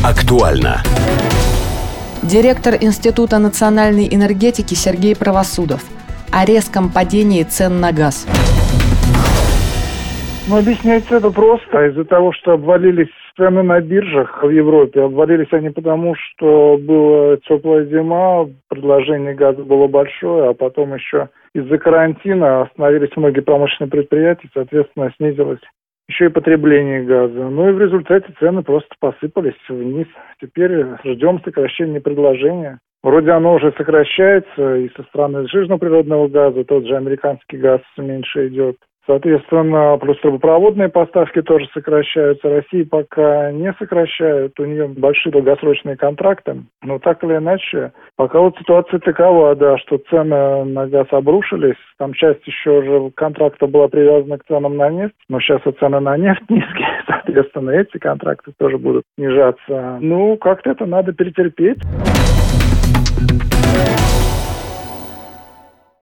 Актуально. Директор Института национальной энергетики Сергей Правосудов о резком падении цен на газ. Объясняется это просто. Из-за того, что обвалились цены на биржах в Европе. Обвалились они потому, что была теплая зима, предложение газа было большое, а потом еще из-за карантина остановились многие промышленные предприятия, соответственно, снизилось еще и потребление газа. Ну и в результате цены просто посыпались вниз. Теперь ждем сокращения предложения. Вроде оно уже сокращается и со стороны сжиженного природного газа, тот же американский газ меньше идет. Соответственно, плюс трубопроводные поставки тоже сокращаются. Россия пока не сокращает, у нее большие долгосрочные контракты. Но так или иначе, пока вот ситуация такова, да, что цены на газ обрушились. Там часть еще уже контракта была привязана к ценам на нефть, но сейчас и цены на нефть низкие, соответственно, эти контракты тоже будут снижаться. Ну, как-то это надо перетерпеть.